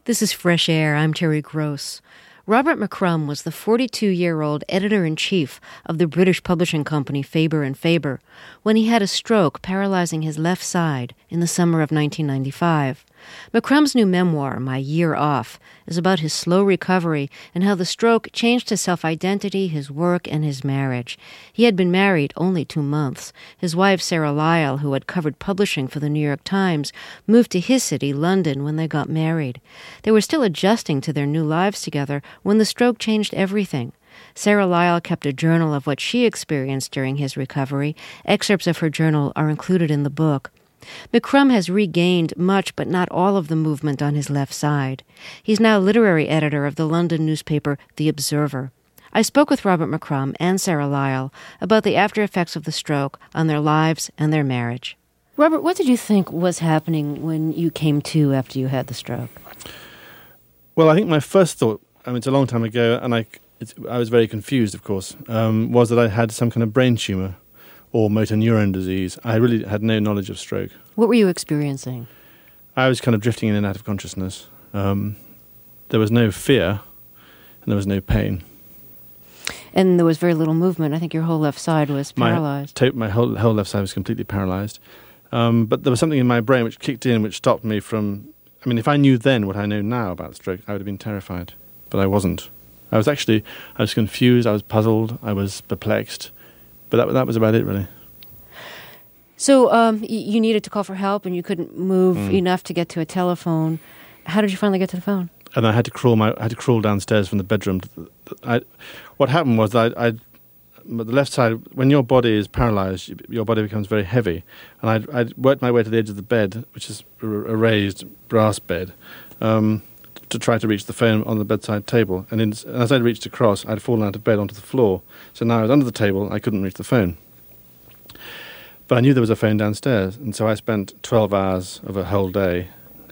This is Fresh Air. I'm Terry Gross. Robert McCrum was the 42-year-old editor-in-chief of the British publishing company Faber and Faber when he had a stroke paralyzing his left side in the summer of 1995. McCrum's new memoir, My Year Off, is about his slow recovery and how the stroke changed his self-identity, his work, and his marriage. He had been married only 2 months. His wife, Sarah Lyle, who had covered publishing for the New York Times, moved to his city, London, when they got married. They were still adjusting to their new lives together when the stroke changed everything. Sarah Lyle kept a journal of what she experienced during his recovery. Excerpts of her journal are included in the book. McCrum has regained much but not all of the movement on his left side. He's now literary editor of the London newspaper The Observer. I spoke with Robert McCrum and Sarah Lyle about the after effects of the stroke on their lives and their marriage. Robert, what did you think was happening when you came to after you had the stroke? Well, I think my first thought, it's a long time ago, and I was very confused, of course, was that I had some kind of brain tumour or motor neuron disease. I really had no knowledge of stroke. What were you experiencing? I was kind of drifting in and out of consciousness. There was no fear, and there was no pain. And there was very little movement. I think your whole left side was paralyzed. My whole left side was completely paralyzed. But there was something in my brain which kicked in, which stopped me from... if I knew then what I know now about stroke, I would have been terrified. But I wasn't. I was confused, I was puzzled, I was perplexed. But that was about it, really. So you needed to call for help, and you couldn't move enough to get to a telephone. How did you finally get to the phone? And I had to crawl downstairs from the bedroom. What happened was that the left side, when your body is paralyzed, your body becomes very heavy. And I worked my way to the edge of the bed, which is a raised brass bed, to try to reach the phone on the bedside table. And as I reached across, I'd fallen out of bed onto the floor. So now I was under the table, I couldn't reach the phone. But I knew there was a phone downstairs, and so I spent 12 hours of a whole day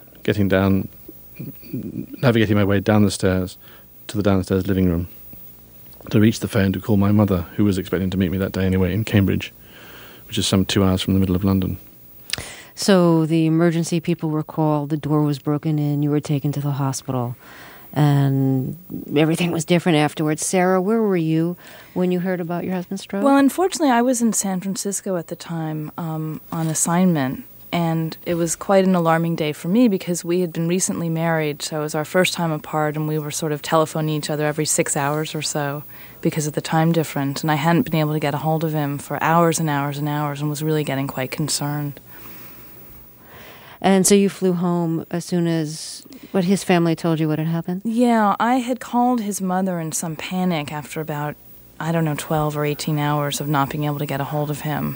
navigating my way down the stairs to the downstairs living room to reach the phone to call my mother, who was expecting to meet me that day anyway in Cambridge, which is some 2 hours from the middle of London. So the emergency people were called, the door was broken in, you were taken to the hospital, and everything was different afterwards. Sarah, where were you when you heard about your husband's stroke? Well, unfortunately, I was in San Francisco at the time on assignment, and it was quite an alarming day for me because we had been recently married, so it was our first time apart, and we were sort of telephoning each other every 6 hours or so because of the time difference, and I hadn't been able to get a hold of him for hours and hours and hours and was really getting quite concerned. And so you flew home as soon as his family told you what had happened? Yeah, I had called his mother in some panic after about, 12 or 18 hours of not being able to get a hold of him.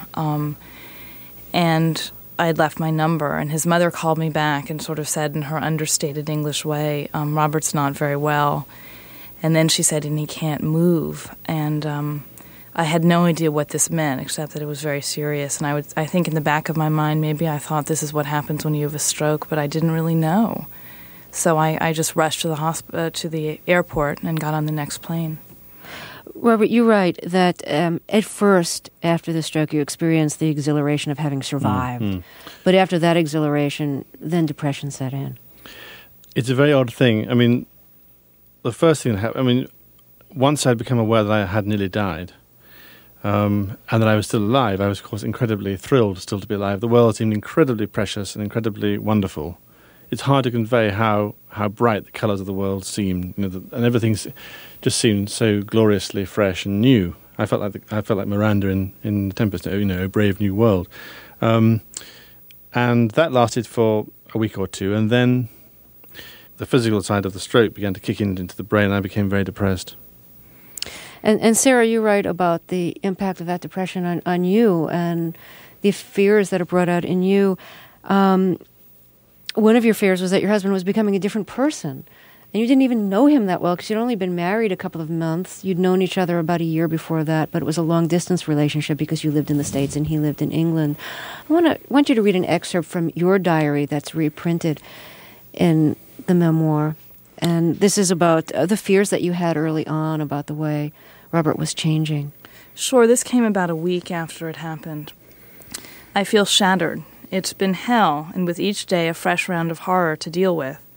And I had left my number, and his mother called me back and sort of said in her understated English way, Robert's not very well. And then she said, and he can't move. And I had no idea what this meant, except that it was very serious. And I think in the back of my mind, maybe I thought this is what happens when you have a stroke, but I didn't really know. So I just rushed to the airport and got on the next plane. Robert, you write that at first, after the stroke, you experienced the exhilaration of having survived. Mm-hmm. But after that exhilaration, then depression set in. It's a very odd thing. The first thing that happened, once I'd become aware that I had nearly died, and that I was still alive, I was, of course, incredibly thrilled still to be alive. The world seemed incredibly precious and incredibly wonderful. It's hard to convey how bright the colours of the world seemed, and everything just seemed so gloriously fresh and new. I felt like Miranda in The Tempest, A Brave New World. And that lasted for a week or two, and then the physical side of the stroke began to kick into the brain, and I became very depressed. And Sarah, you write about the impact of that depression on you and the fears that it brought out in you. One of your fears was that your husband was becoming a different person. And you didn't even know him that well because you'd only been married a couple of months. You'd known each other about a year before that, but it was a long-distance relationship because you lived in the States and he lived in England. I want you to read an excerpt from your diary that's reprinted in the memoir. And this is about the fears that you had early on about the way Robert was changing. Sure, this came about a week after it happened. I feel shattered. It's been hell, and with each day a fresh round of horror to deal with.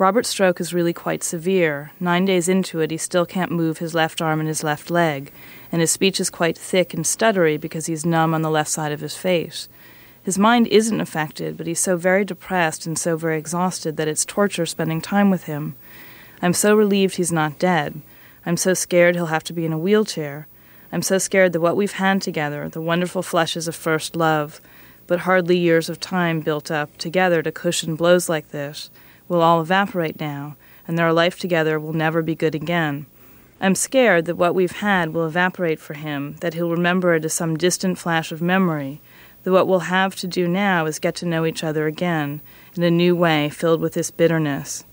Robert's stroke is really quite severe. 9 days into it, he still can't move his left arm and his left leg, and his speech is quite thick and stuttery because he's numb on the left side of his face. His mind isn't affected, but he's so very depressed and so very exhausted that it's torture spending time with him. I'm so relieved he's not dead. I'm so scared he'll have to be in a wheelchair. I'm so scared that what we've had together, the wonderful flushes of first love, but hardly years of time built up together to cushion blows like this, will all evaporate now, and their life together will never be good again. I'm scared that what we've had will evaporate for him, that he'll remember it as some distant flash of memory, that what we'll have to do now is get to know each other again in a new way filled with this bitterness.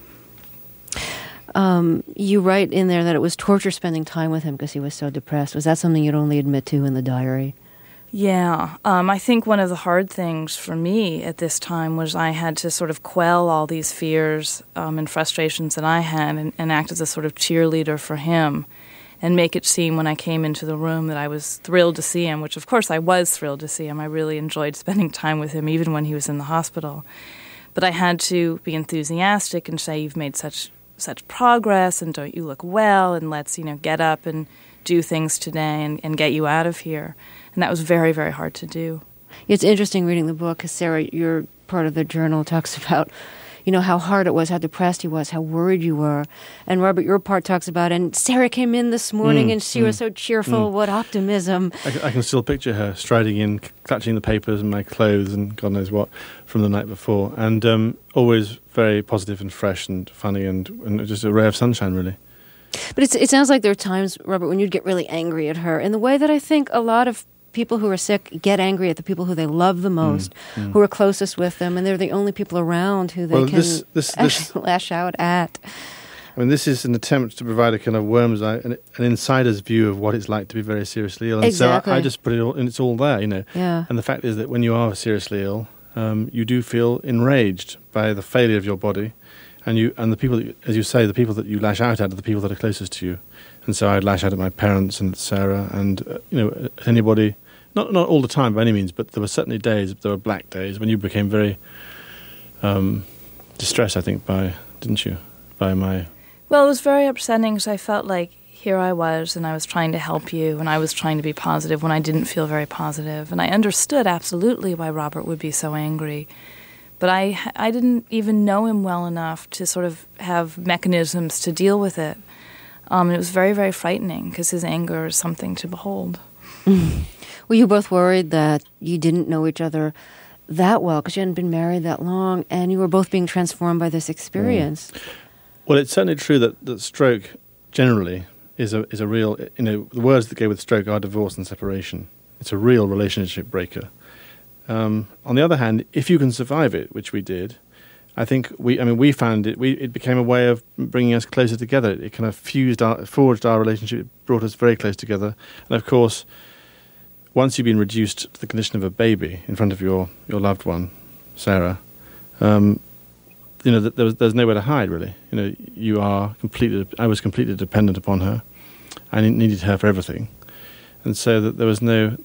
You write in there that it was torture spending time with him because he was so depressed. Was that something you'd only admit to in the diary? Yeah. I think one of the hard things for me at this time was I had to sort of quell all these fears and frustrations that I had and act as a sort of cheerleader for him and make it seem when I came into the room that I was thrilled to see him, which of course I was thrilled to see him. I really enjoyed spending time with him even when he was in the hospital. But I had to be enthusiastic and say, you've made such progress, and don't you look well, and let's, get up and do things today and get you out of here. And that was very, very hard to do. It's interesting reading the book because, Sarah, your part of the journal talks about, how hard it was, how depressed he was, how worried you were. And Robert, your part talks about, and Sarah came in this morning and she was so cheerful, what optimism. I can still picture her striding in, clutching the papers and my clothes and God knows what from the night before. And always very positive and fresh and funny and just a ray of sunshine, really. But it sounds like there are times, Robert, when you'd get really angry at her in the way that I think a lot of people who are sick get angry at the people who they love the most, who are closest with them, and they're the only people around who they can lash out at. I mean, this is an attempt to provide a kind of worm's eye, an insider's view of what it's like to be very seriously ill. And exactly. So I just put it all, and it's all there, Yeah. And the fact is that when you are seriously ill, you do feel enraged by the failure of your body. And the people, as you say, the people that you lash out at are the people that are closest to you. And so I'd lash out at my parents and Sarah and, at anybody, not all the time by any means, but there were certainly days, there were black days when you became very distressed, I think, didn't you, by my... Well, it was very upsetting because I felt like here I was and I was trying to help you and I was trying to be positive when I didn't feel very positive. And I understood absolutely why Robert would be so angry. But I didn't even know him well enough to sort of have mechanisms to deal with it. And it was very, very frightening because his anger is something to behold. Were you both worried that you didn't know each other that well because you hadn't been married that long and you were both being transformed by this experience? Well, it's certainly true that stroke generally is a real, the words that go with stroke are divorce and separation. It's a real relationship breaker. On the other hand, if you can survive it, which we did, I think we found it. It became a way of bringing us closer together. It kind of forged our relationship. It brought us very close together. And of course, once you've been reduced to the condition of a baby in front of your loved one, Sarah, there's nowhere to hide really. I was completely dependent upon her. I needed her for everything, and so that there was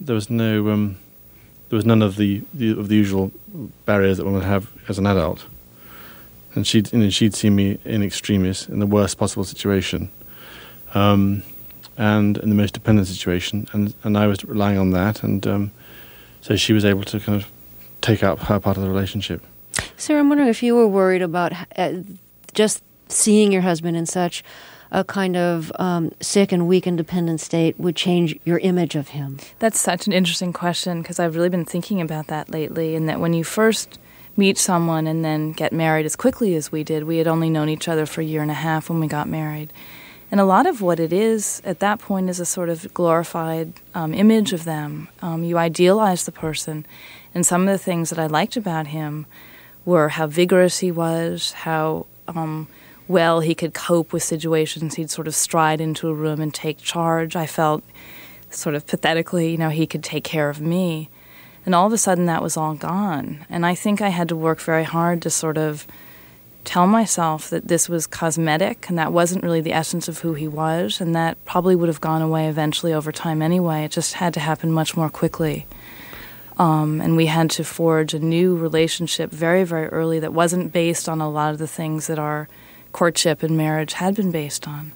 none of the usual barriers that one would have as an adult. And she'd seen me in extremis, in the worst possible situation, and in the most dependent situation, and I was relying on that, and so she was able to kind of take up her part of the relationship. Sarah, I'm wondering if you were worried about just seeing your husband in such a kind of sick and weak and dependent state would change your image of him. That's such an interesting question because I've really been thinking about that lately, and that when you first meet someone and then get married as quickly as we did, we had only known each other for a year and a half when we got married. And a lot of what it is at that point is a sort of glorified image of them. You idealize the person. And some of the things that I liked about him were how vigorous he was, how well he could cope with situations. He'd sort of stride into a room and take charge. I felt sort of pathetically, he could take care of me. And all of a sudden that was all gone. And I think I had to work very hard to sort of tell myself that this was cosmetic and that wasn't really the essence of who he was, and that probably would have gone away eventually over time anyway. It just had to happen much more quickly. And we had to forge a new relationship very, very early that wasn't based on a lot of the things that our courtship and marriage had been based on.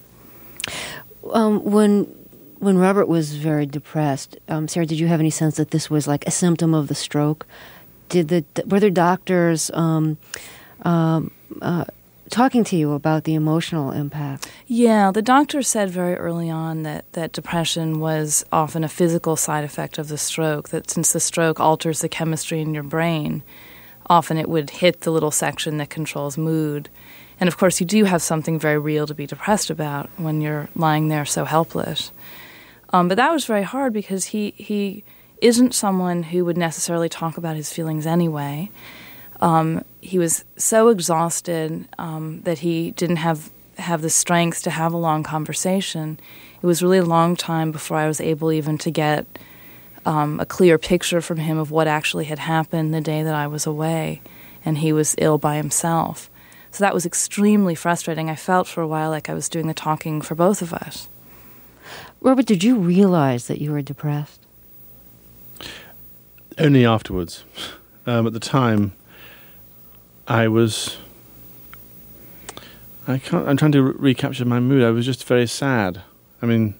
When Robert was very depressed, Sarah, did you have any sense that this was like a symptom of the stroke? Were there doctors talking to you about the emotional impact? Yeah, the doctor said very early on that depression was often a physical side effect of the stroke, that since the stroke alters the chemistry in your brain, often it would hit the little section that controls mood. And of course, you do have something very real to be depressed about when you're lying there so helpless. But that was very hard because he isn't someone who would necessarily talk about his feelings anyway. He was so exhausted that he didn't have the strength to have a long conversation. It was really a long time before I was able even to get a clear picture from him of what actually had happened the day that I was away, and he was ill by himself. So that was extremely frustrating. I felt for a while like I was doing the talking for both of us. Robert, did you realize that you were depressed? Only afterwards. At the time, I'm trying to recapture my mood. I was just very sad. And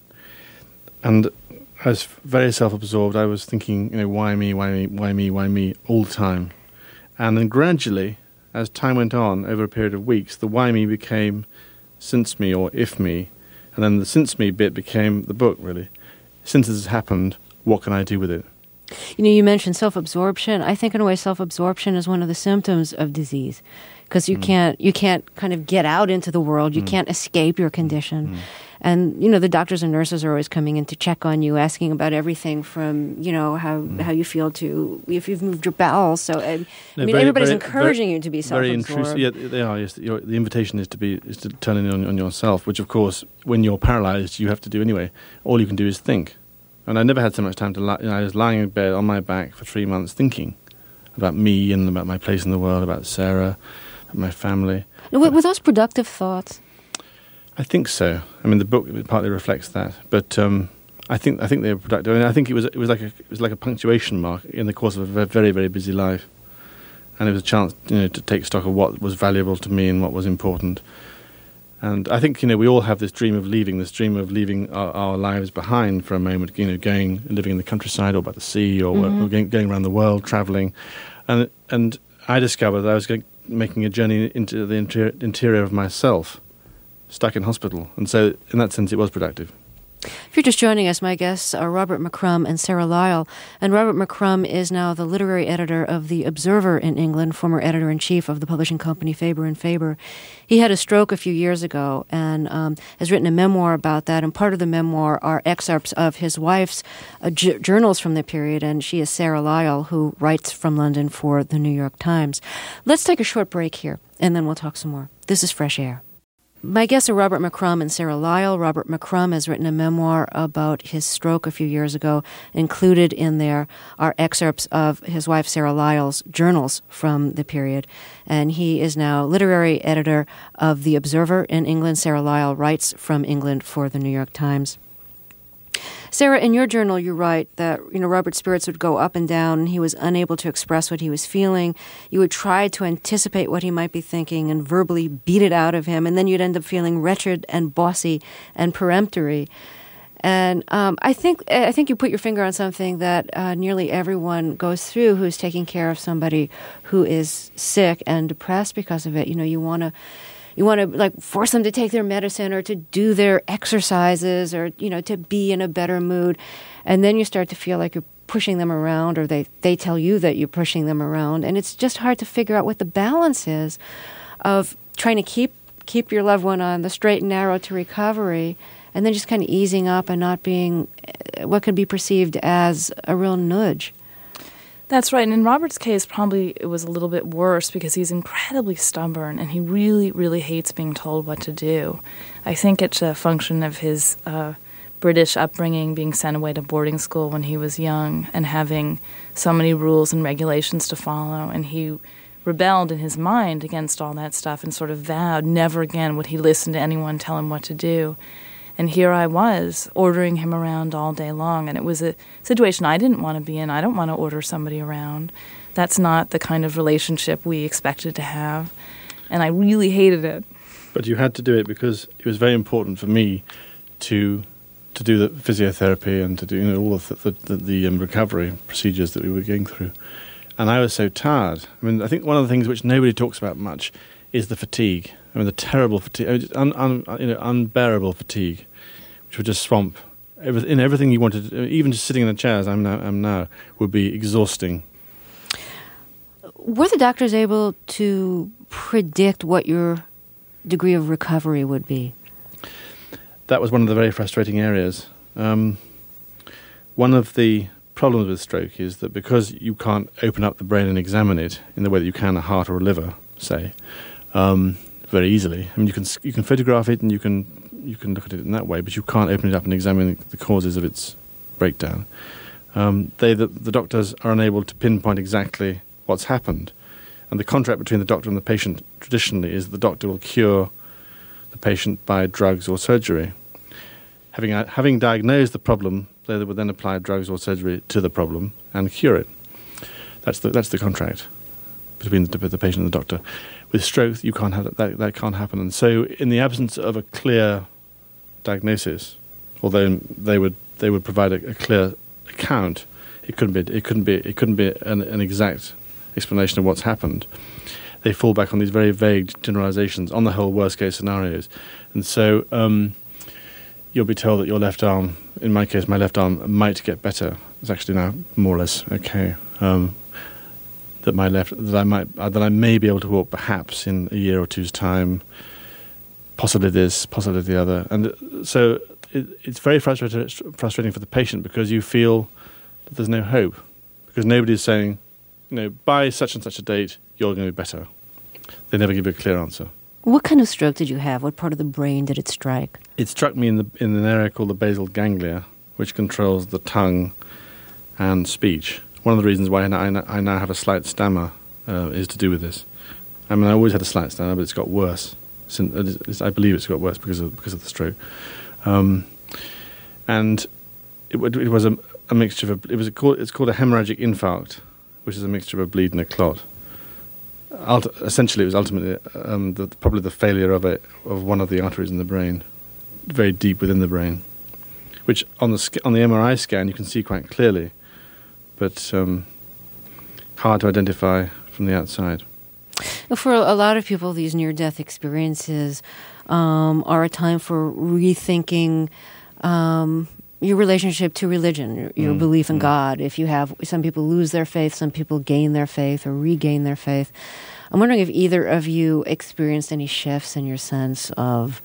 I was very self-absorbed. I was thinking, why me, why me, why me, why me, all the time. And then gradually, as time went on, over a period of weeks, the why me became since me or if me. And then the since me bit became the book, really. Since this has happened, what can I do with it? You mentioned self-absorption. I think in a way self-absorption is one of the symptoms of disease because you can't kind of get out into the world. You can't escape your condition. And, the doctors and nurses are always coming in to check on you, asking about everything from, how you feel to if you've moved your bowels. So, everybody's encouraging you to be self-absorbed. Very intrusive. Yeah, they are. Yes, the invitation is to turn in on yourself, which, of course, when you're paralyzed, you have to do anyway. All you can do is think. And I never had so much time to lie. I was lying in bed on my back for 3 months thinking about me and about my place in the world, about Sarah, about my family. Were those productive thoughts? I think so. The book partly reflects that, but I think they were productive. I think it was like a punctuation mark in the course of a very, very busy life, and it was a chance, to take stock of what was valuable to me and what was important. And I think we all have this dream of leaving our lives behind for a moment, going and living in the countryside or by the sea or going around the world, traveling, and I discovered that I was making a journey into the interior of myself. Stuck in hospital. And so, in that sense, it was productive. If you're just joining us, my guests are Robert McCrum and Sarah Lyall. And Robert McCrum is now the literary editor of The Observer in England, former editor-in-chief of the publishing company Faber and Faber. He had a stroke a few years ago and has written a memoir about that. And part of the memoir are excerpts of his wife's journals from the period. And she is Sarah Lyall, who writes from London for the New York Times. Let's take a short break here, and then we'll talk some more. This is Fresh Air. My guests are Robert McCrum and Sarah Lyall. Robert McCrum has written a memoir about his stroke a few years ago. Included in there are excerpts of his wife Sarah Lyall's journals from the period. And he is now literary editor of The Observer in England. Sarah Lyall writes from England for the New York Times. Sarah, in your journal, you write that, Robert's spirits would go up and down, and he was unable to express what he was feeling. You would try to anticipate what he might be thinking and verbally beat it out of him, and then you'd end up feeling wretched and bossy and peremptory. And I think you put your finger on something that nearly everyone goes through who's taking care of somebody who is sick and depressed because of it. You want to force them to take their medicine or to do their exercises or, to be in a better mood. And then you start to feel like you're pushing them around or they tell you that you're pushing them around. And it's just hard to figure out what the balance is of trying to keep your loved one on the straight and narrow to recovery and then just kind of easing up and not being what could be perceived as a real nudge. That's right. And in Robert's case, probably it was a little bit worse because he's incredibly stubborn and he really, really hates being told what to do. I think it's a function of his British upbringing, being sent away to boarding school when he was young and having so many rules and regulations to follow. And he rebelled in his mind against all that stuff and sort of vowed never again would he listen to anyone tell him what to do. And here I was, ordering him around all day long, and it was a situation I didn't want to be in. I don't want to order somebody around. That's not the kind of relationship we expected to have, and I really hated it. But you had to do it because it was very important for me to do the physiotherapy and to do all of the recovery procedures that we were going through. And I was so tired. I mean, I think one of the things which nobody talks about much is the fatigue. I mean, the terrible fatigue, unbearable fatigue, which would just swamp everything you wanted. Even just sitting in a chair, as I'm now, would be exhausting. Were the doctors able to predict what your degree of recovery would be? That was one of the very frustrating areas. One of the problems with stroke is that because you can't open up the brain and examine it in the way that you can a heart or a liver, say, very easily. I mean, you can photograph it and you can look at it in that way, but you can't open it up and examine the causes of its breakdown. The doctors are unable to pinpoint exactly what's happened, and the contract between the doctor and the patient traditionally is the doctor will cure the patient by drugs or surgery. Having diagnosed the problem, they would then apply drugs or surgery to the problem and cure it. That's the contract between the patient and the doctor. With stroke, you can't have that can't happen. And so, in the absence of a clear diagnosis, although they would provide a clear account, it couldn't be an exact explanation of what's happened. They fall back on these very vague generalizations, on the whole worst case scenarios, and so you'll be told that your left arm, in my case, my left arm might get better. It's actually now more or less okay. That I may be able to walk perhaps in a year or two's time, possibly this, possibly the other. And so it's very frustrating for the patient because you feel that there's no hope, because nobody's saying, by such and such a date, you're going to be better. They never give you a clear answer. What kind of stroke did you have? What part of the brain did it strike? It struck me in an area called the basal ganglia, which controls the tongue and speech. One of the reasons why I now have a slight stammer is to do with this. I mean, I always had a slight stammer, but it's got worse. I believe it's got worse because of the stroke. And it was a mixture of it's called a hemorrhagic infarct, which is a mixture of a bleed and a clot. Essentially, it was ultimately probably the failure of one of the arteries in the brain, very deep within the brain, which on the MRI scan you can see quite clearly, but hard to identify from the outside. For a lot of people, these near-death experiences are a time for rethinking your relationship to religion, your belief in God. If you have, some people lose their faith, some people gain their faith or regain their faith. I'm wondering if either of you experienced any shifts in your sense of...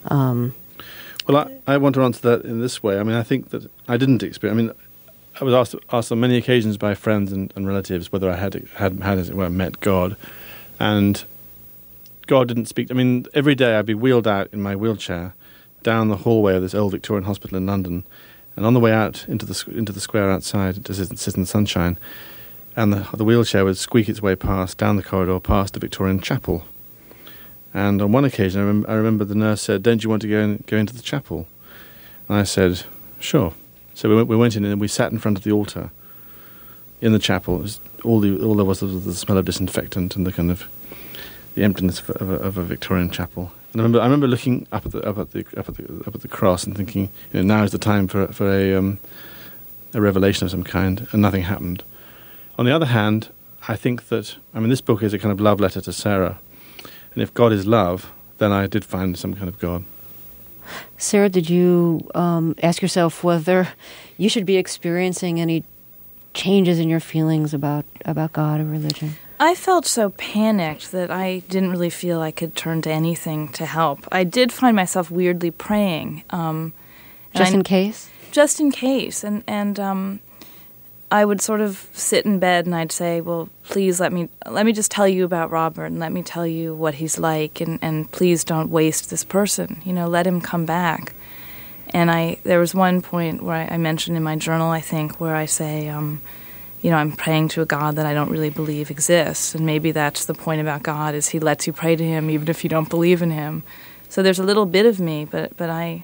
Well, I want to answer that in this way. I mean, I think that I didn't experience... I mean, I was asked on many occasions by friends and relatives whether I had as it were, met God. And God didn't speak. I mean, every day I'd be wheeled out in my wheelchair down the hallway of this old Victorian hospital in London, and on the way out into the square outside to sit in the sunshine, and the wheelchair would squeak its way down the corridor past the Victorian chapel. And on one occasion, I remember the nurse said, "Don't you want to go into the chapel?" And I said, "Sure." So we went in and we sat in front of the altar in the chapel. It was all there was the smell of disinfectant and the kind of the emptiness of a Victorian chapel. And I remember looking up at the cross and thinking, now is the time for a revelation of some kind, and nothing happened. On the other hand, I think that this book is a kind of love letter to Sarah, and if God is love, then I did find some kind of God. Sarah, did you ask yourself whether you should be experiencing any changes in your feelings about God or religion? I felt so panicked that I didn't really feel I could turn to anything to help. I did find myself weirdly praying. Just in case? Just in case. And I would sort of sit in bed and I'd say, well, please let me just tell you about Robert and let me tell you what he's like and please don't waste this person. Let him come back. And there was one point where I mentioned in my journal, I think, where I say, I'm praying to a God that I don't really believe exists. And maybe that's the point about God, is he lets you pray to him even if you don't believe in him. So there's a little bit of me, but I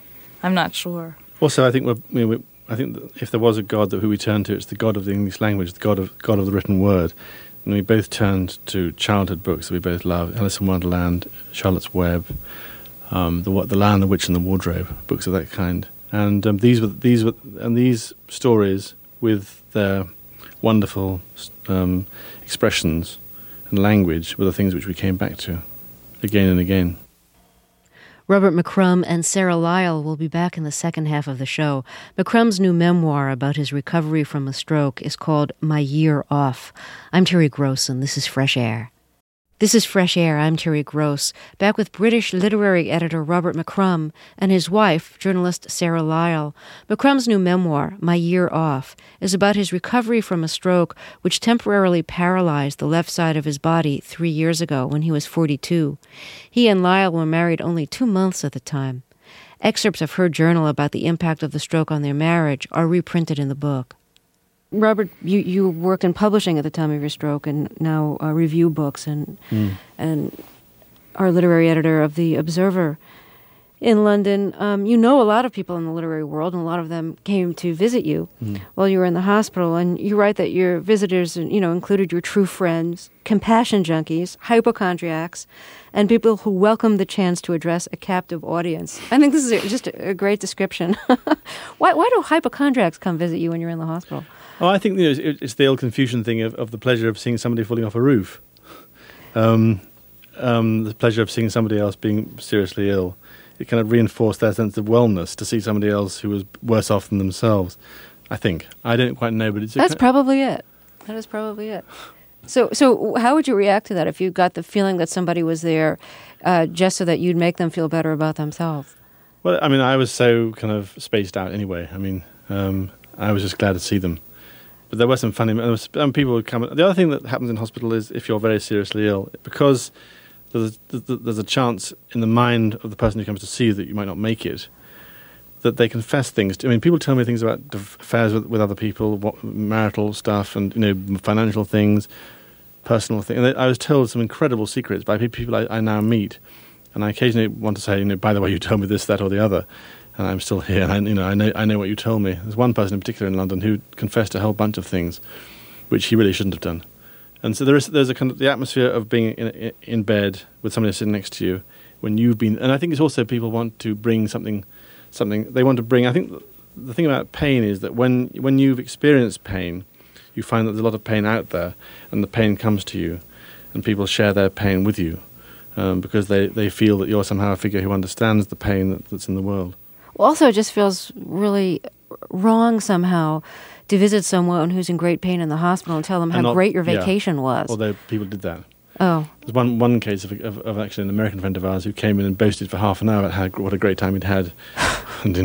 I'm not sure. Also, I think I think that if there was a God who we turn to, it's the God of the English language, the God of the written word. And we both turned to childhood books that we both love: Alice in Wonderland, Charlotte's Web, The Lion, the Witch, and the Wardrobe, books of that kind. And these stories, with their wonderful expressions and language, were the things which we came back to again and again. Robert McCrum and Sarah Lyall will be back in the second half of the show. McCrum's new memoir about his recovery from a stroke is called My Year Off. I'm Terry Gross, and this is Fresh Air. This is Fresh Air. I'm Terry Gross, back with British literary editor Robert McCrum and his wife, journalist Sarah Lyall. McCrum's new memoir, My Year Off, is about his recovery from a stroke which temporarily paralyzed the left side of his body 3 years ago when he was 42. He and Lyall were married only 2 months at the time. Excerpts of her journal about the impact of the stroke on their marriage are reprinted in the book. Robert, you worked in publishing at the time of your stroke and now review books and are literary editor of The Observer in London. You know a lot of people in the literary world, and a lot of them came to visit you while you were in the hospital. And you write that your visitors, included your true friends, compassion junkies, hypochondriacs, and people who welcomed the chance to address a captive audience. I think this is just a great description. Why do hypochondriacs come visit you when you're in the hospital? Oh, I think it's the old Confucian thing of the pleasure of seeing somebody falling off a roof, the pleasure of seeing somebody else being seriously ill. It kind of reinforced their sense of wellness to see somebody else who was worse off than themselves. I think. I don't quite know, but that's probably it. That is probably it. So how would you react to that if you got the feeling that somebody was there just so that you'd make them feel better about themselves? Well, I mean, I was so kind of spaced out anyway. I mean, I was just glad to see them. But there were some funny people would come. The other thing that happens in hospital is if you're very seriously ill, because there's a chance in the mind of the person who comes to see you that you might not make it, that they confess things. I mean, people tell me things about affairs with other people, marital stuff, and financial things, personal things. And I was told some incredible secrets by people I now meet, and I occasionally want to say, by the way, you told me this, that, or the other. And I'm still here, and I know what you told me. There's one person in particular in London who confessed a whole bunch of things, which he really shouldn't have done. And so there's a kind of the atmosphere of being in bed with somebody sitting next to you when you've been. And I think it's also people want to bring something they want to bring. I think the thing about pain is that when you've experienced pain, you find that there's a lot of pain out there, and the pain comes to you, and people share their pain with you because they feel that you're somehow a figure who understands the pain that's in the world. Also, it just feels really wrong somehow to visit someone who's in great pain in the hospital and tell them how great your vacation was. Although people did that. Oh. There's one case of actually an American friend of ours who came in and boasted for half an hour about what a great time he'd had, and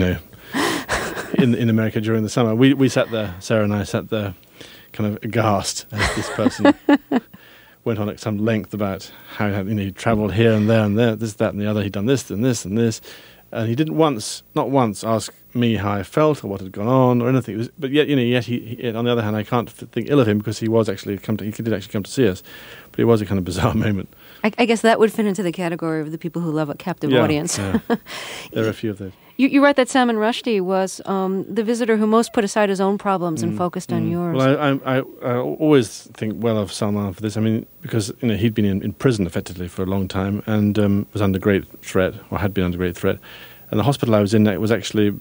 in America during the summer. We sat there, Sarah and I sat there, kind of aghast as this person went on at some length about how he'd travelled here and there, this, that, and the other. He'd done this and this and this. And he didn't not once ask me how I felt or what had gone on or anything. But yet he, on the other hand, I can't think ill of him because he did actually come to see us. But it was a kind of bizarre moment. I guess that would fit into the category of the people who love a captive audience. Yeah. There are a few of those. You write that Salman Rushdie was the visitor who most put aside his own problems and focused on yours. Well, I always think well of Salman for this. I mean, because he'd been in prison effectively for a long time and was under great threat, or had been under great threat. And the hospital I was in was actually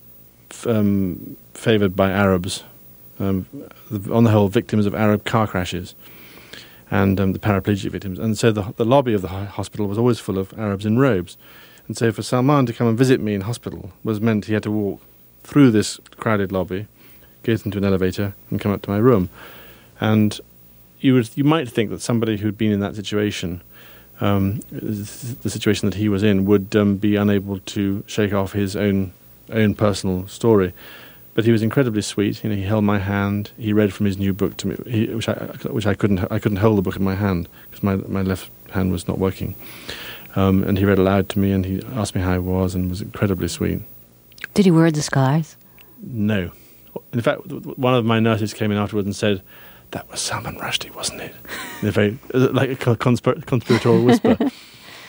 favoured by Arabs, on the whole, victims of Arab car crashes, and the paraplegic victims. And so the lobby of the hospital was always full of Arabs in robes. And so for Salman to come and visit me in hospital was meant he had to walk through this crowded lobby, get into an elevator, and come up to my room. And you might think that somebody who'd been in that situation, the situation that he was in, would be unable to shake off his own personal story. But he was incredibly sweet. He held my hand. He read from his new book to me, which I couldn't hold the book in my hand because my left hand was not working. And he read aloud to me, and he asked me how I was, and was incredibly sweet. Did he wear a disguise? No. In fact, one of my nurses came in afterwards and said, "That was Salman Rushdie, wasn't it?" In a very like a conspiratorial whisper.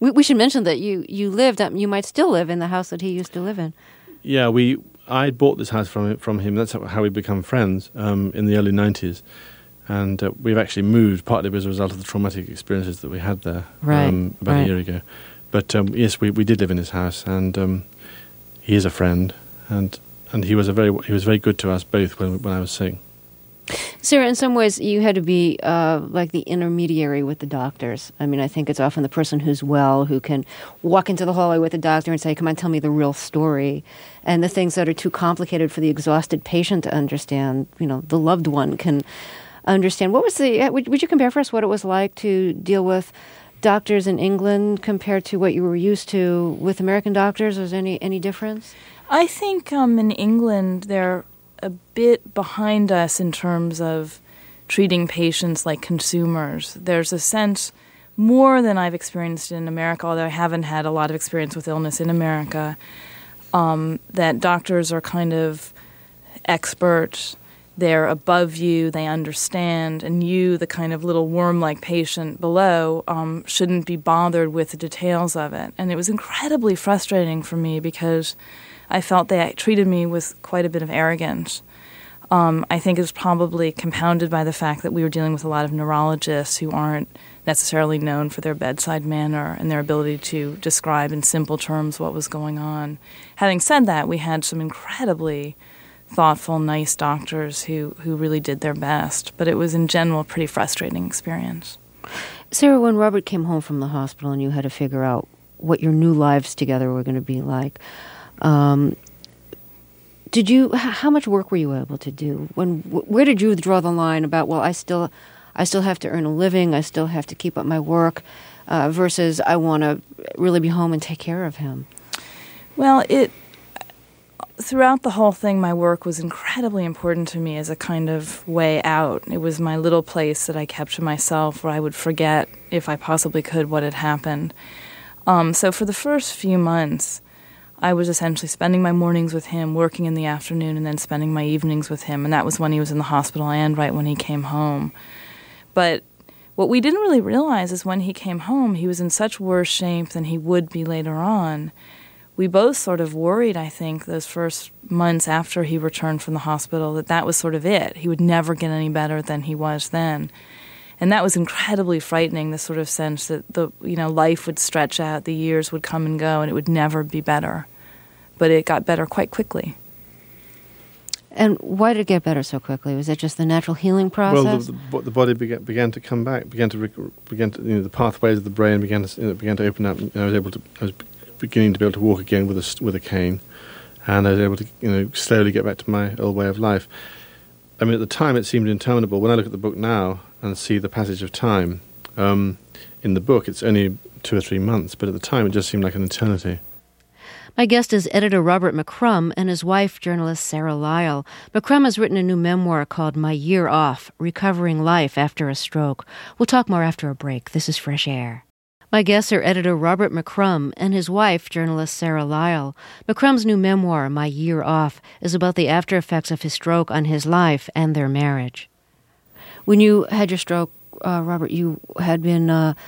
We should mention that you lived, you might still live in the house that he used to live in. Yeah, I bought this house from him. That's how we become friends in the early 90s. And we've actually moved partly as a result of the traumatic experiences that we had there about a year ago. But yes, we did live in his house, and he is a friend, and he was very good to us both when I was sick. Sarah, in some ways, you had to be like the intermediary with the doctors. I mean, I think it's often the person who's well who can walk into the hallway with the doctor and say, come on, tell me the real story. And the things that are too complicated for the exhausted patient to understand, the loved one can understand. What was would you compare for us what it was like to deal with doctors in England compared to what you were used to with American doctors? Was any difference? I think in England, they're a bit behind us in terms of treating patients like consumers. There's a sense, more than I've experienced in America, although I haven't had a lot of experience with illness in America, that doctors are kind of experts. They're above you, they understand, and you, the kind of little worm-like patient below, shouldn't be bothered with the details of it. And it was incredibly frustrating for me because I felt they treated me with quite a bit of arrogance. I think it was probably compounded by the fact that we were dealing with a lot of neurologists who aren't necessarily known for their bedside manner and their ability to describe in simple terms what was going on. Having said that, we had some incredibly thoughtful, nice doctors who really did their best. But it was, in general, a pretty frustrating experience. Sarah, when Robert came home from the hospital and you had to figure out what your new lives together were going to be like, how much work were you able to do? Where did you draw the line about, well, I still have to earn a living, I still have to keep up my work, versus I want to really be home and take care of him? Well, throughout the whole thing, my work was incredibly important to me as a kind of way out. It was my little place that I kept to myself where I would forget, if I possibly could, what had happened. So for the first few months, I was essentially spending my mornings with him, working in the afternoon, and then spending my evenings with him. And that was when he was in the hospital and right when he came home. But what we didn't really realize is when he came home, he was in such worse shape than he would be later on. We both sort of worried, I think, those first months after he returned from the hospital, that was sort of it. He would never get any better than he was then. And that was incredibly frightening, the sort of sense that life would stretch out, the years would come and go, and it would never be better. But it got better quite quickly. And why did it get better so quickly? Was it just the natural healing process? Well, the body began to come back, the pathways of the brain began to open up. I was beginning to be able to walk again with a cane, and I was able to slowly get back to my old way of life. I mean, at the time it seemed interminable. When I look at the book now and see the passage of time, in the book it's only 2 or 3 months, but at the time it just seemed like an eternity. My guest is editor Robert McCrum and his wife, journalist Sarah Lyall. McCrum has written a new memoir called My Year Off, Recovering Life After a Stroke. We'll talk more after a break. This is Fresh Air. My guests are editor Robert McCrum and his wife, journalist Sarah Lyall. McCrum's new memoir, My Year Off, is about the after effects of his stroke on his life and their marriage. When you had your stroke, Robert, you had been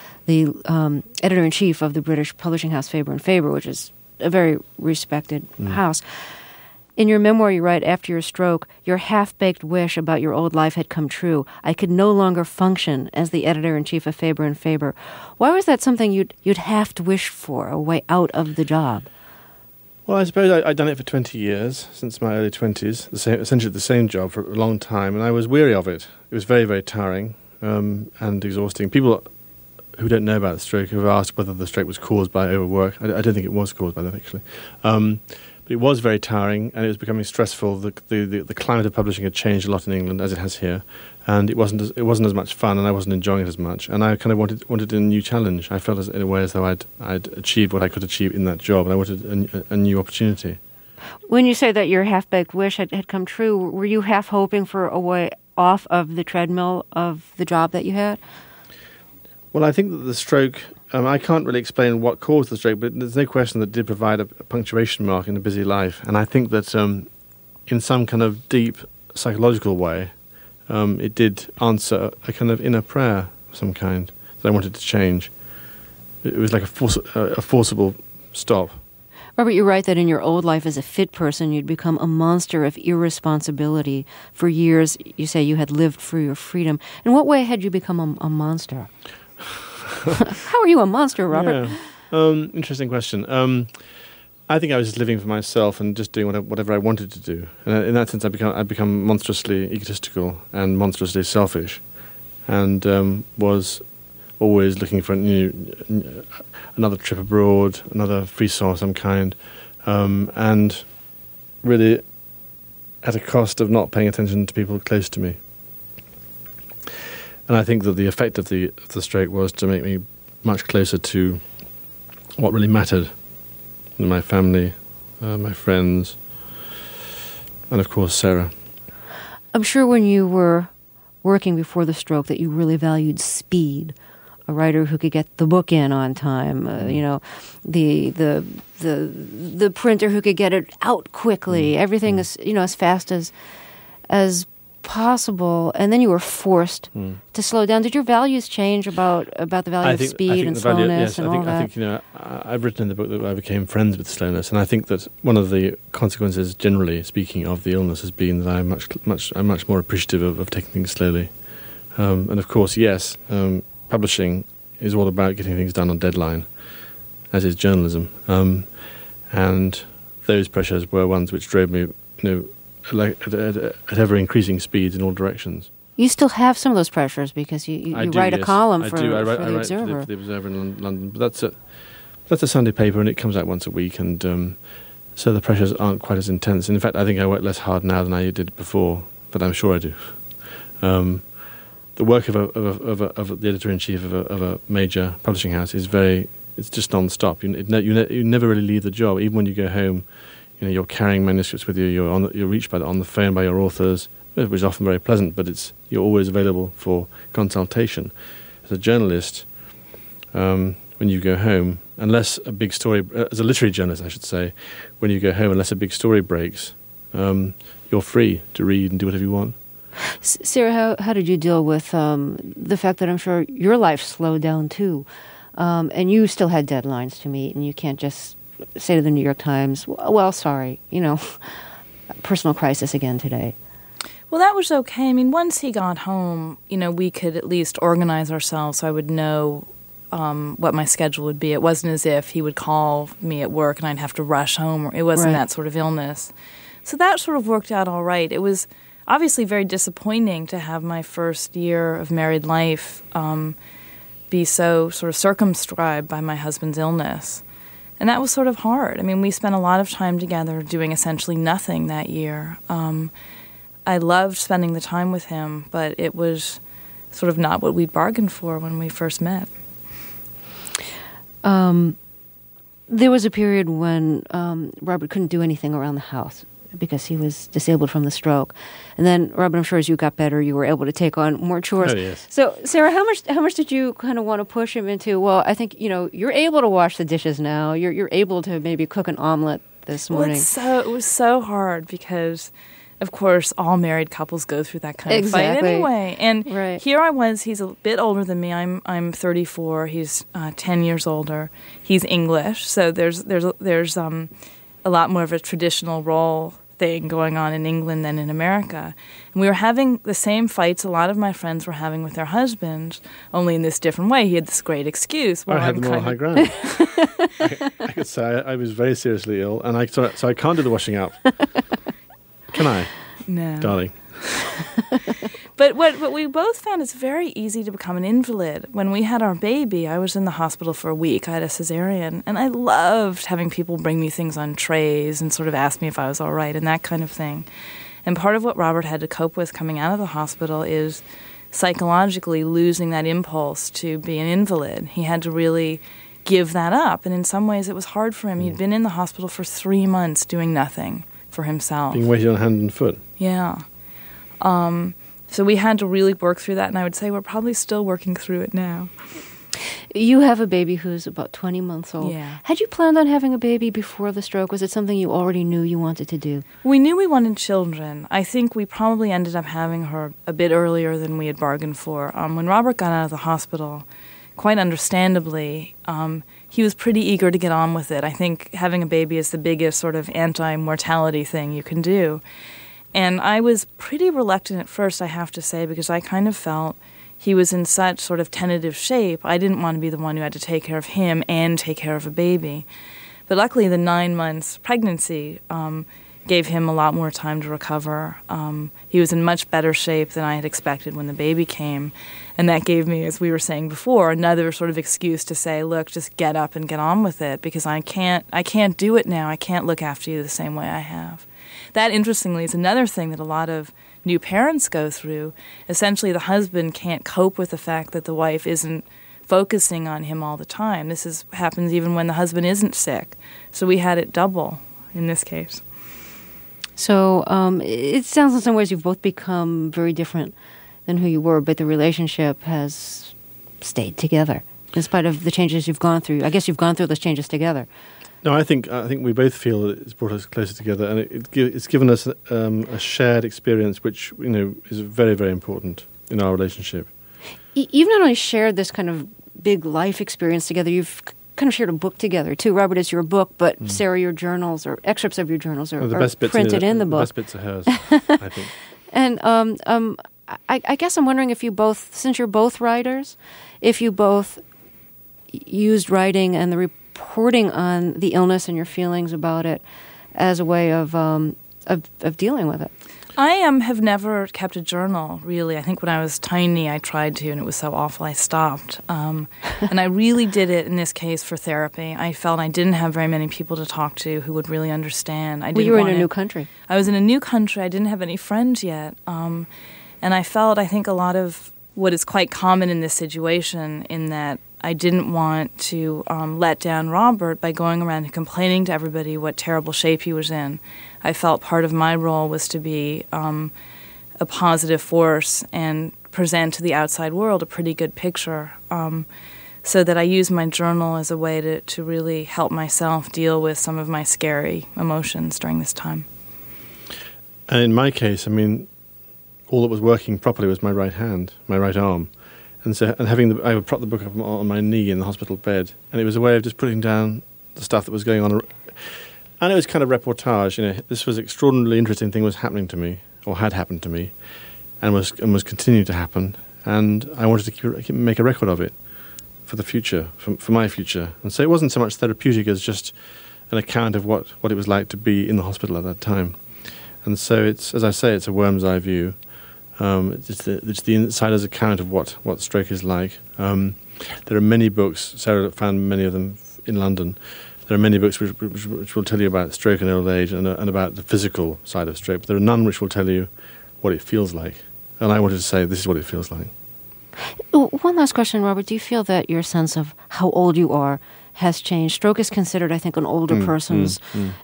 the editor-in-chief of the British publishing house Faber and Faber, which is a very respected house. In your memoir, you write, after your stroke, your half-baked wish about your old life had come true. I could no longer function as the editor-in-chief of Faber and Faber. Why was that something you'd have to wish for, a way out of the job? Well, I suppose I'd done it for 20 years, since my early 20s, essentially the same job for a long time, and I was weary of it. It was very, very tiring and exhausting. People who don't know about the stroke have asked whether the stroke was caused by overwork. I don't think it was caused by that, actually. But it was very tiring, and it was becoming stressful. The climate of publishing had changed a lot in England, as it has here, and it wasn't as much fun, and I wasn't enjoying it as much. And I kind of wanted a new challenge. I felt in a way as though I'd achieved what I could achieve in that job, and I wanted a new opportunity. When you say that your half-baked wish had come true, were you half hoping for a way off of the treadmill of the job that you had? Well, I think that the stroke, I can't really explain what caused the stroke, but there's no question that it did provide a punctuation mark in a busy life. And I think that in some kind of deep psychological way, it did answer a kind of inner prayer of some kind that I wanted to change. it was like a forcible stop. Robert, you write that in your old life as a fit person, you'd become a monster of irresponsibility. For years, you say you had lived for your freedom. In what way had you become a monster? How are you a monster, Robert? Yeah. Interesting question. I think I was just living for myself and just doing whatever I wanted to do. And in that sense, I'd become monstrously egotistical and monstrously selfish, and was always looking for another trip abroad, another free soul of some kind, and really at a cost of not paying attention to people close to me. And I think that the effect of the stroke was to make me much closer to what really mattered: my family, my friends, and of course Sarah. I'm sure when you were working before the stroke that you really valued speed. A writer who could get the book in on time, the printer who could get it out quickly, everything as as fast as possible, and then you were forced to slow down. Did your values change about the value of speed and slowness and all that? I think I've written in the book that I became friends with slowness, and I think that one of the consequences, generally speaking, of the illness has been that I'm much more appreciative of taking things slowly, and of course, yes. Publishing is all about getting things done on deadline, as is journalism, and those pressures were ones which drove me, at ever increasing speeds in all directions. You still have some of those pressures because you write a column for the Observer. For the Observer in London, but that's a Sunday paper, and it comes out once a week, and so the pressures aren't quite as intense. And in fact, I think I work less hard now than I did before, but I'm sure I do. The work of the editor-in-chief of a major publishing house it's just non-stop. You never really leave the job. Even when you go home, you're carrying manuscripts with you. You're reached on the phone by your authors, which is often very pleasant. But you're always available for consultation. As a journalist, when you go home, unless a big story, as a literary journalist, I should say, when you go home, unless a big story breaks, you're free to read and do whatever you want. Sarah, how did you deal with the fact that I'm sure your life slowed down too, and you still had deadlines to meet, and you can't just say to the New York Times, well, sorry, personal crisis again today. Well, that was okay. I mean, once he got home, we could at least organize ourselves so I would know what my schedule would be. It wasn't as if he would call me at work and I'd have to rush home. It wasn't that sort of illness. So that sort of worked out all right. It was obviously very disappointing to have my first year of married life be so sort of circumscribed by my husband's illness. And that was sort of hard. I mean, we spent a lot of time together doing essentially nothing that year. I loved spending the time with him, but it was sort of not what we'd bargained for when we first met. There was a period when Robert couldn't do anything around the house because he was disabled from the stroke. And then, Robert, I'm sure as you got better, you were able to take on more chores. Oh, yes. So, Sarah, how much did you kind of want to push him into, well, I think, you're able to wash the dishes now. You're able to maybe cook an omelet this morning. Well, it was so hard because, of course, all married couples go through that kind of fight anyway. And here I was, he's a bit older than me. I'm 34. He's 10 years older. He's English, so there's a lot more of a traditional role thing going on in England than in America. And we were having the same fights a lot of my friends were having with their husbands, only in this different way. He had this great excuse. Well, I had them all high ground. I could say I was very seriously ill, and so I can't do the washing up. Can I? No. Darling. But what we both found is very easy to become an invalid. When we had our baby, I was in the hospital for a week. I had a cesarean, and I loved having people bring me things on trays and sort of ask me if I was all right and that kind of thing. And part of what Robert had to cope with coming out of the hospital is psychologically losing that impulse to be an invalid. He had to really give that up, and in some ways it was hard for him. He'd been in the hospital for 3 months doing nothing for himself. Being weighted on hand and foot. Yeah. So we had to really work through that, and I would say we're probably still working through it now. You have a baby who's about 20 months old. Yeah. Had you planned on having a baby before the stroke? Was it something you already knew you wanted to do? We knew we wanted children. I think we probably ended up having her a bit earlier than we had bargained for. When Robert got out of the hospital, quite understandably, he was pretty eager to get on with it. I think having a baby is the biggest sort of anti-mortality thing you can do. And I was pretty reluctant at first, I have to say, because I kind of felt he was in such sort of tentative shape. I didn't want to be the one who had to take care of him and take care of a baby. But luckily, the 9 months pregnancy gave him a lot more time to recover. He was in much better shape than I had expected when the baby came. And that gave me, as we were saying before, another sort of excuse to say, look, just get up and get on with it, because I can't do it now. I can't look after you the same way I have. That, interestingly, is another thing that a lot of new parents go through. Essentially, the husband can't cope with the fact that the wife isn't focusing on him all the time. Happens even when the husband isn't sick. So we had it double in this case. So it sounds in some ways you've both become very different than who you were, but the relationship has stayed together in spite of the changes you've gone through. I guess you've gone through those changes together. No, I think we both feel that it's brought us closer together, and it's given us a shared experience, which is very, very important in our relationship. You've not only shared this kind of big life experience together, you've kind of shared a book together too. Robert, it's your book, but Sarah, your journals or excerpts of your journals are printed in the book. The best bits are hers, I think. And I guess I'm wondering if you both, since you're both writers, if you both used writing and the reporting on the illness and your feelings about it as a way of dealing with it. I have never kept a journal, really. I think when I was tiny, I tried to, and it was so awful, I stopped. And I really did it, in this case, for therapy. I felt I didn't have very many people to talk to who would really understand. You were in a new country. I was in a new country. I didn't have any friends yet. And I felt, I think, a lot of what is quite common in this situation, in that I didn't want to let down Robert by going around and complaining to everybody what terrible shape he was in. I felt part of my role was to be a positive force and present to the outside world a pretty good picture, so that I used my journal as a way to really help myself deal with some of my scary emotions during this time. And in my case, all that was working properly was my right hand, my right arm. And so, I would prop the book up on my knee in the hospital bed, and it was a way of just putting down the stuff that was going on. And it was kind of reportage. This was an extraordinarily interesting thing was happening to me, or had happened to me, and was continuing to happen. And I wanted to make a record of it for the future, for my future. And so it wasn't so much therapeutic as just an account of what it was like to be in the hospital at that time. And so it's, as I say, it's a worm's eye view. It's the insider's account of what stroke is like. There are many books. Sarah found many of them in London. There are many books which will tell you about stroke and old age and about the physical side of stroke. But there are none which will tell you what it feels like. And I wanted to say this is what it feels like. One last question, Robert. Do you feel that your sense of how old you are has changed? Stroke is considered, I think, an older person's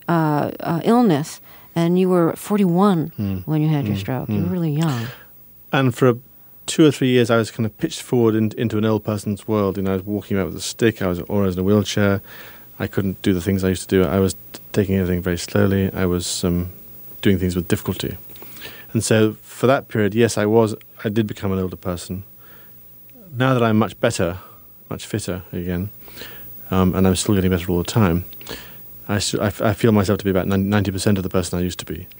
illness. And you were 41 when you had your stroke. You were really young. And for 2 or 3 years, I was kind of pitched forward into an old person's world. I was walking about with a stick, or I was in a wheelchair. I couldn't do the things I used to do. I was taking everything very slowly. I was doing things with difficulty. And so for that period, yes, I did become an older person. Now that I'm much better, much fitter again, and I'm still getting better all the time, I feel myself to be about 90% of the person I used to be.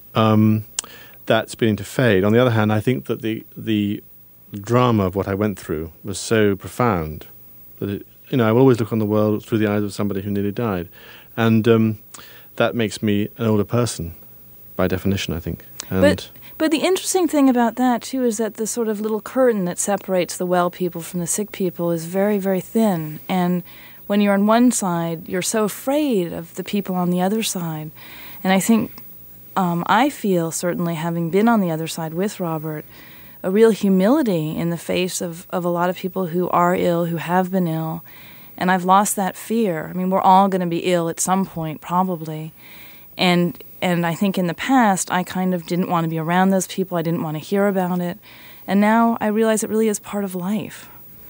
That's beginning to fade. On the other hand, I think that the drama of what I went through was so profound that I will always look on the world through the eyes of somebody who nearly died, and that makes me an older person by definition, I think. But the interesting thing about that too is that the sort of little curtain that separates the well people from the sick people is very, very thin, and when you're on one side, you're so afraid of the people on the other side. And I think I feel, certainly having been on the other side with Robert, a real humility in the face of a lot of people who are ill, who have been ill. And I've lost that fear. We're all going to be ill at some point, probably. And I think in the past, I kind of didn't want to be around those people. I didn't want to hear about it. And now I realize it really is part of life.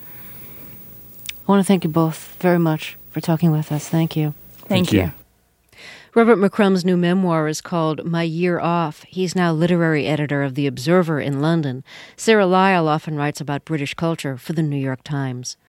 I want to thank you both very much for talking with us. Thank you. Thank you. Robert McCrum's new memoir is called My Year Off. He's now literary editor of The Observer in London. Sarah Lyall often writes about British culture for The New York Times.